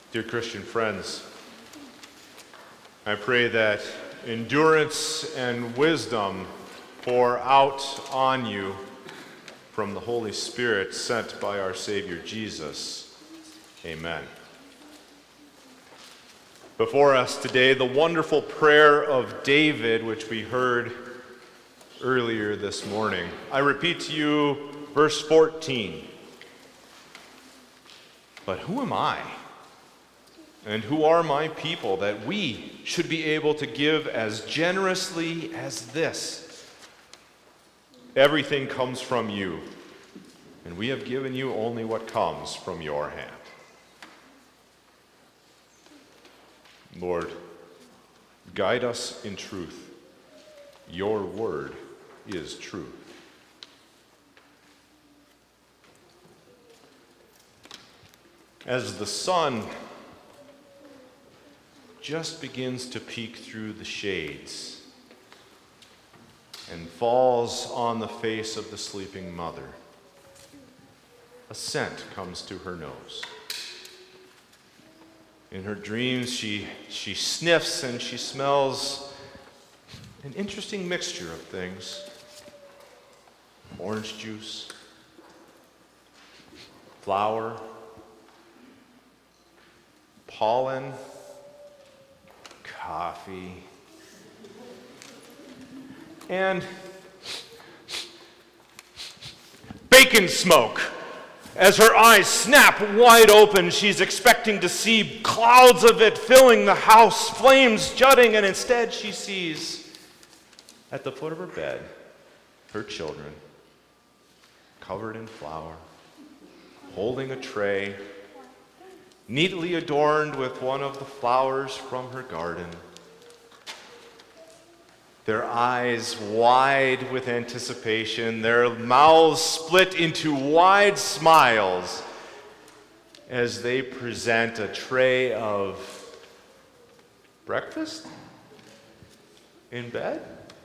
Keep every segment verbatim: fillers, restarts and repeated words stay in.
Dear Christian friends, I pray that endurance and wisdom pour out on you from the Holy Spirit sent by our Savior Jesus. Amen. Before us today, the wonderful prayer of David, which we heard earlier this morning. I repeat to you verse fourteen. But who am I? And who are my people that we should be able to give as generously as this? Everything comes from you, and we have given you only what comes from your hand. Lord, guide us in truth. Your word is truth. As the sun just begins to peek through the shades and falls on the face of the sleeping mother, a scent comes to her nose. In her dreams, she, she sniffs and she smells an interesting mixture of things. Orange juice, flour, pollen, coffee, and bacon smoke. As her eyes snap wide open, she's expecting to see clouds of it filling the house, flames jutting, and instead she sees at the foot of her bed her children covered in flour, holding a tray, neatly adorned with one of the flowers from her garden, their eyes wide with anticipation, their mouths split into wide smiles as they present a tray of breakfast in bed.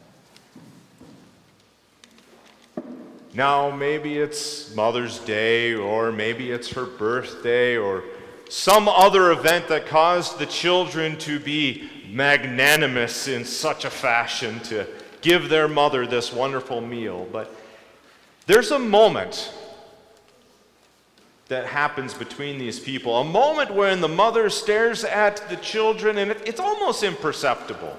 Now, maybe it's Mother's Day, or maybe it's her birthday, or some other event that caused the children to be magnanimous in such a fashion to give their mother this wonderful meal. But there's a moment that happens between these people, a moment when the mother stares at the children and it, it's almost imperceptible.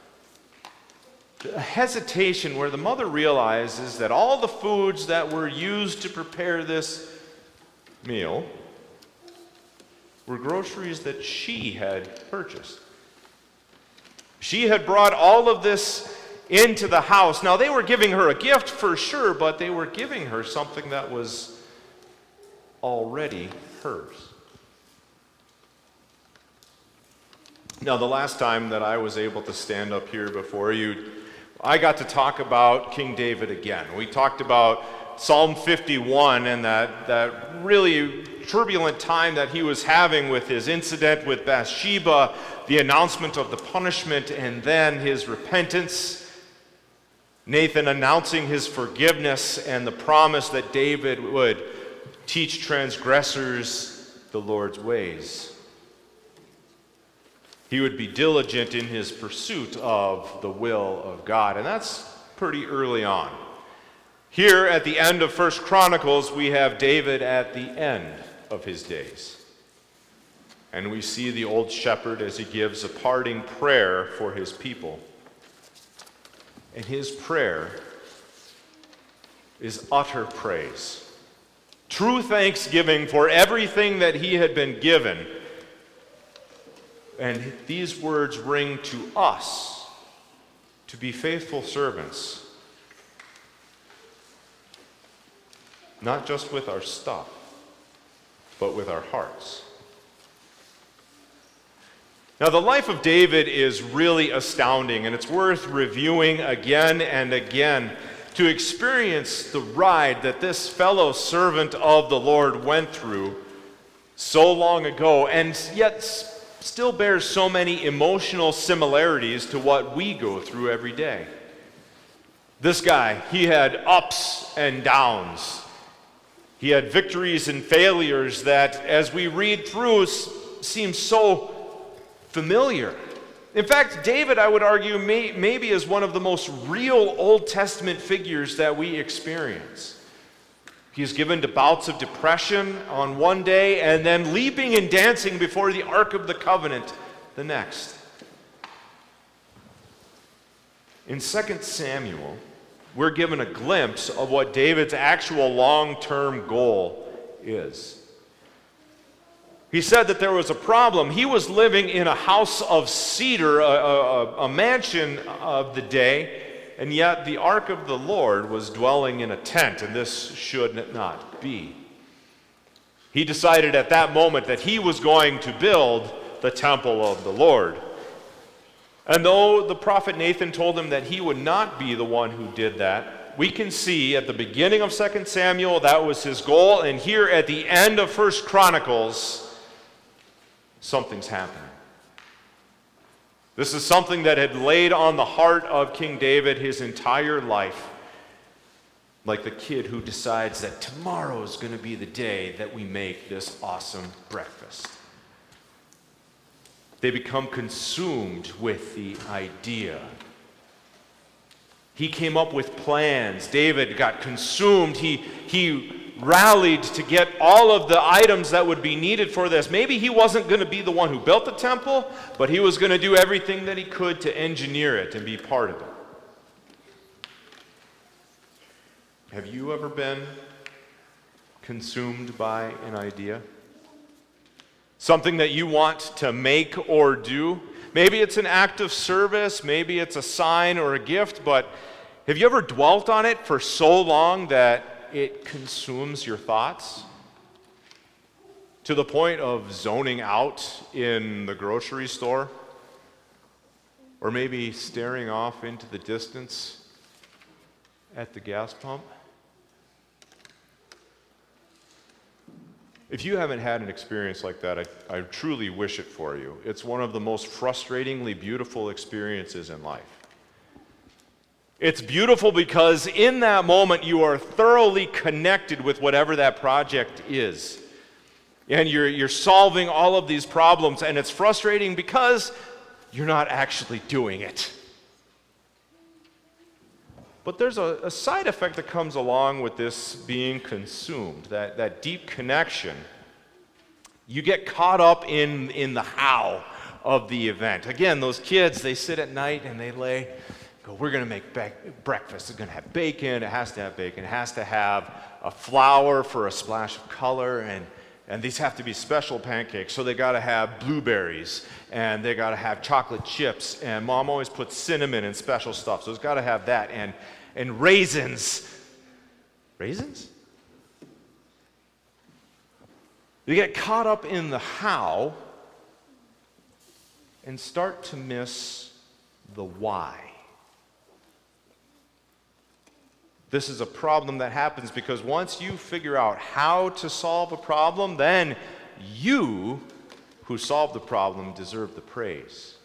A hesitation where the mother realizes that all the foods that were used to prepare this meal were groceries that she had purchased. She had brought all of this into the house. Now, they were giving her a gift for sure, but they were giving her something that was already hers. Now, the last time that I was able to stand up here before you, I got to talk about King David again. We talked about Psalm fifty-one and that, that really turbulent time that he was having with his incident with Bathsheba, the announcement of the punishment, and then his repentance. Nathan announcing his forgiveness and the promise that David would teach transgressors the Lord's ways. He would be diligent in his pursuit of the will of God, and that's pretty early on. Here at the end of First Chronicles, we have David at the end of his days. And we see the old shepherd as he gives a parting prayer for his people. And his prayer is utter praise, true thanksgiving for everything that he had been given. And these words ring to us to be faithful servants, not just with our stuff, but with our hearts. Now, the life of David is really astounding, and it's worth reviewing again and again to experience the ride that this fellow servant of the Lord went through so long ago, and yet still bears so many emotional similarities to what we go through every day. This guy, he had ups and downs. He had victories and failures that, as we read through, seems so familiar. In fact, David, I would argue, may, maybe is one of the most real Old Testament figures that we experience. He is given to bouts of depression on one day and then leaping and dancing before the Ark of the Covenant the next. In Second Samuel, we're given a glimpse of what David's actual long-term goal is. He said that there was a problem. He was living in a house of cedar, a, a, a mansion of the day, and yet the ark of the Lord was dwelling in a tent, and this should not be. He decided at that moment that he was going to build the temple of the Lord. And though the prophet Nathan told him that he would not be the one who did that, we can see at the beginning of Second Samuel that was his goal, and here at the end of First Chronicles, something's happening. This is something that had laid on the heart of King David his entire life, like the kid who decides that tomorrow is going to be the day that we make this awesome breakfast. They become consumed with the idea. He came up with plans. David got consumed. He, he rallied to get all of the items that would be needed for this. Maybe he wasn't going to be the one who built the temple, but he was going to do everything that he could to engineer it and be part of it. Have you ever been consumed by an idea? Something that you want to make or do? Maybe it's an act of service, maybe it's a sign or a gift, but have you ever dwelt on it for so long that it consumes your thoughts? To the point of zoning out in the grocery store? Or maybe staring off into the distance at the gas pump? If you haven't had an experience like that, I, I truly wish it for you. It's one of the most frustratingly beautiful experiences in life. It's beautiful because in that moment you are thoroughly connected with whatever that project is. And you're, you're solving all of these problems, and it's frustrating because you're not actually doing it. But there's a, a side effect that comes along with this being consumed, that, that deep connection. You get caught up in, in the how of the event. Again, those kids, they sit at night and they lay, go, we're going to make be- breakfast. It's going to have bacon. It has to have bacon. It has to have a flour for a splash of color, and, and these have to be special pancakes. So they got to have blueberries, and they got to have chocolate chips, and Mom always puts cinnamon and special stuff. So it's got to have that, and and raisins. Raisins? You get caught up in the how and start to miss the why. This is a problem that happens because once you figure out how to solve a problem, then you who solved the problem deserve the praise.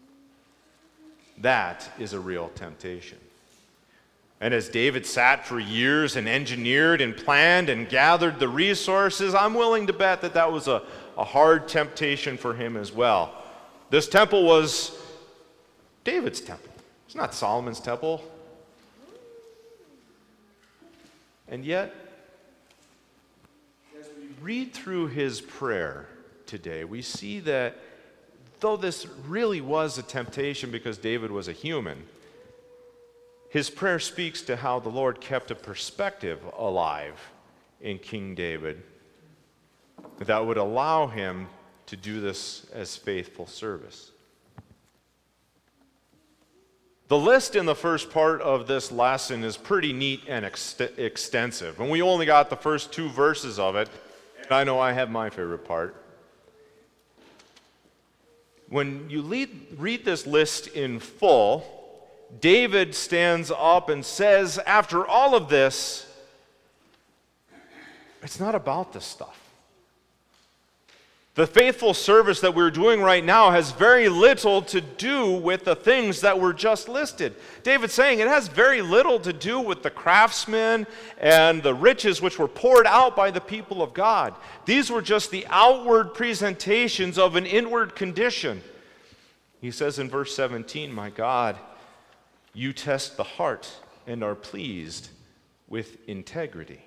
That is a real temptation. And as David sat for years and engineered and planned and gathered the resources, I'm willing to bet that that was a, a hard temptation for him as well. This temple was David's temple. It's not Solomon's temple. And yet, as we read through his prayer today, we see that though this really was a temptation because David was a human, his prayer speaks to how the Lord kept a perspective alive in King David that would allow him to do this as faithful service. The list in the first part of this lesson is pretty neat and ex- extensive, and we only got the first two verses of it, and I know I have my favorite part. When you lead, read this list in full, David stands up and says, after all of this, it's not about this stuff. The faithful service that we're doing right now has very little to do with the things that were just listed. David's saying it has very little to do with the craftsmen and the riches which were poured out by the people of God. These were just the outward presentations of an inward condition. He says in verse seventeen, "My God, you test the heart and are pleased with integrity."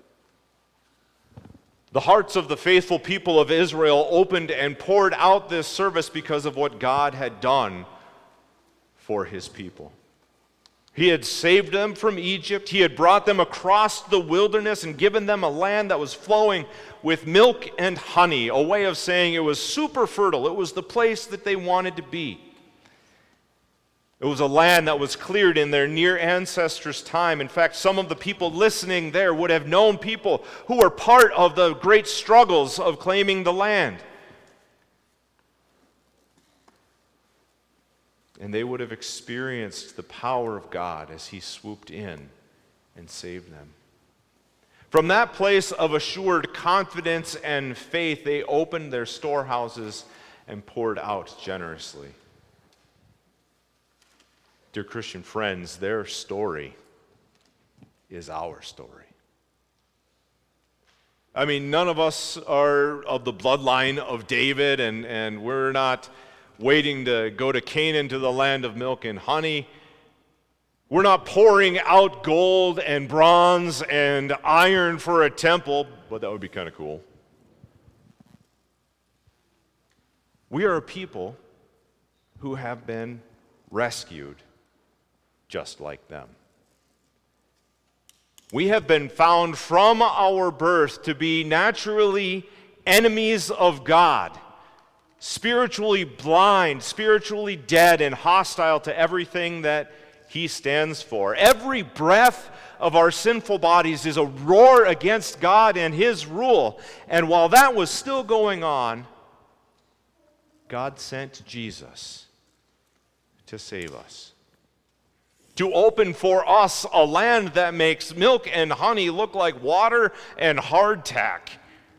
The hearts of the faithful people of Israel opened and poured out this service because of what God had done for his people. He had saved them from Egypt. He had brought them across the wilderness and given them a land that was flowing with milk and honey, a way of saying it was super fertile. It was the place that they wanted to be. It was a land that was cleared in their near ancestors' time. In fact, some of the people listening there would have known people who were part of the great struggles of claiming the land. And they would have experienced the power of God as he swooped in and saved them. From that place of assured confidence and faith, they opened their storehouses and poured out generously. Dear Christian friends, their story is our story. I mean, none of us are of the bloodline of David, and, and we're not waiting to go to Canaan, to the land of milk and honey. We're not pouring out gold and bronze and iron for a temple, but that would be kind of cool. We are a people who have been rescued just like them. We have been found from our birth to be naturally enemies of God, spiritually blind, spiritually dead, and hostile to everything that he stands for. Every breath of our sinful bodies is a roar against God and his rule. And while that was still going on, God sent Jesus to save us, to open for us a land that makes milk and honey look like water and hardtack.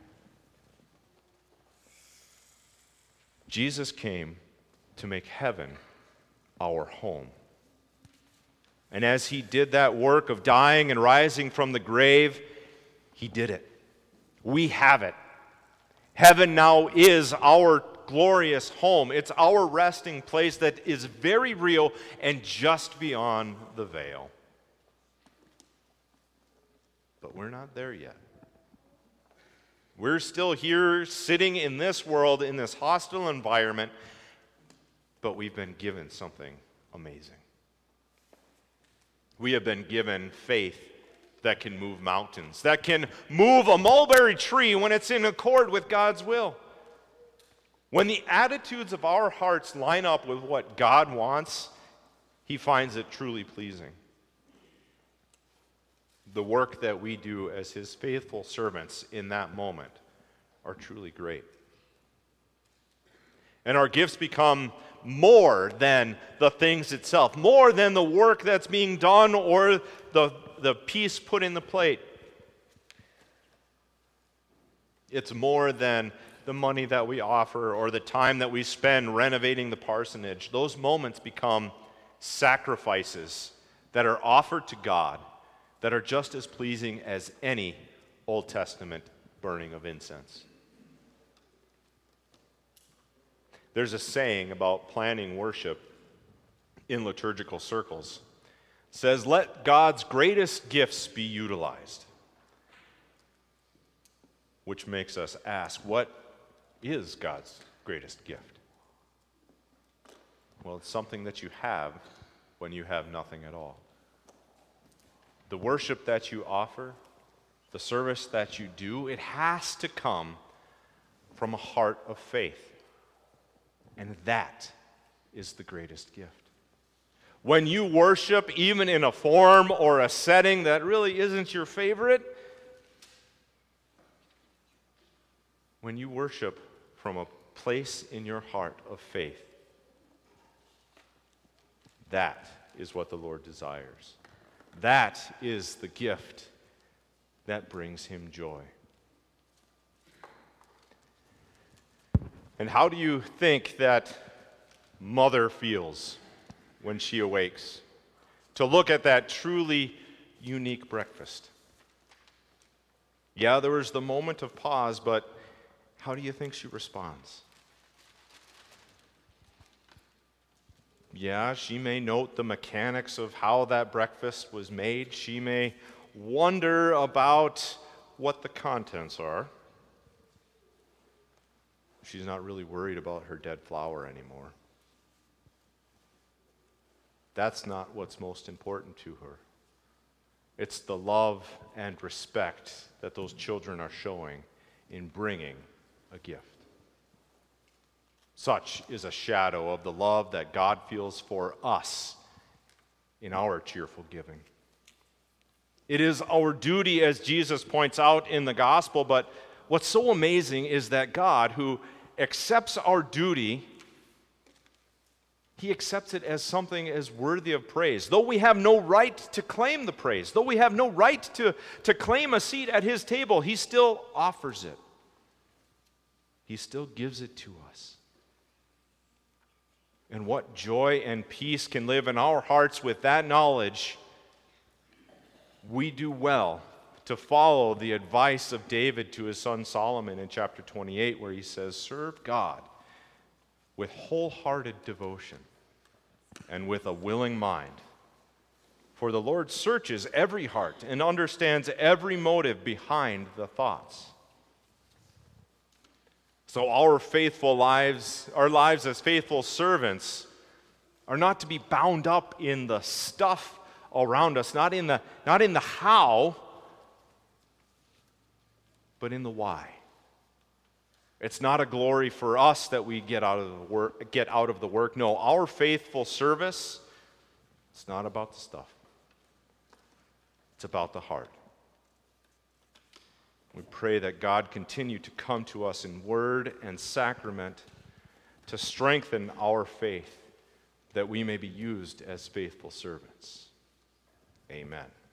Jesus came to make heaven our home. And as he did that work of dying and rising from the grave, he did it. We have it. Heaven now is our glorious home. It's our resting place that is very real and just beyond the veil. But we're not there yet. We're still here sitting in this world, in this hostile environment, but we've been given something amazing. We have been given faith that can move mountains, that can move a mulberry tree when it's in accord with God's will. When the attitudes of our hearts line up with what God wants, he finds it truly pleasing. The work that we do as his faithful servants in that moment are truly great. And our gifts become more than the things itself, more than the work that's being done or the, the piece put in the plate. It's more than the money that we offer or the time that we spend renovating the parsonage. Those moments become sacrifices that are offered to God that are just as pleasing as any Old Testament burning of incense. There's a saying about planning worship in liturgical circles. It says, "Let God's greatest gifts be utilized." Which makes us ask, what is God's greatest gift? Well, it's something that you have when you have nothing at all. The worship that you offer, the service that you do, it has to come from a heart of faith. And that is the greatest gift. When you worship, even in a form or a setting that really isn't your favorite, when you worship from a place in your heart of faith, that is what the Lord desires. That is the gift that brings him joy. And how do you think that mother feels when she awakes to look at that truly unique breakfast? Yeah, there was the moment of pause, but how do you think she responds? Yeah, she may note the mechanics of how that breakfast was made. She may wonder about what the contents are. She's not really worried about her dead flour anymore. That's not what's most important to her. It's the love and respect that those children are showing in bringing a gift. Such is a shadow of the love that God feels for us in our cheerful giving. It is our duty, as Jesus points out in the gospel, but what's so amazing is that God, who accepts our duty, he accepts it as something as worthy of praise. Though we have no right to claim the praise, though we have no right to, to claim a seat at his table, he still offers it. He still gives it to us. And what joy and peace can live in our hearts with that knowledge. We do well to follow the advice of David to his son Solomon in chapter twenty-eight, where he says, serve God with wholehearted devotion and with a willing mind. For the Lord searches every heart and understands every motive behind the thoughts. So our faithful lives, our lives as faithful servants, are not to be bound up in the stuff around us, not in the, not in the how, but in the why. It's not a glory for us that we get out of the work, get out of the work. No, our faithful service, it's not about the stuff. It's about the heart. We pray that God continue to come to us in word and sacrament to strengthen our faith, that we may be used as faithful servants. Amen.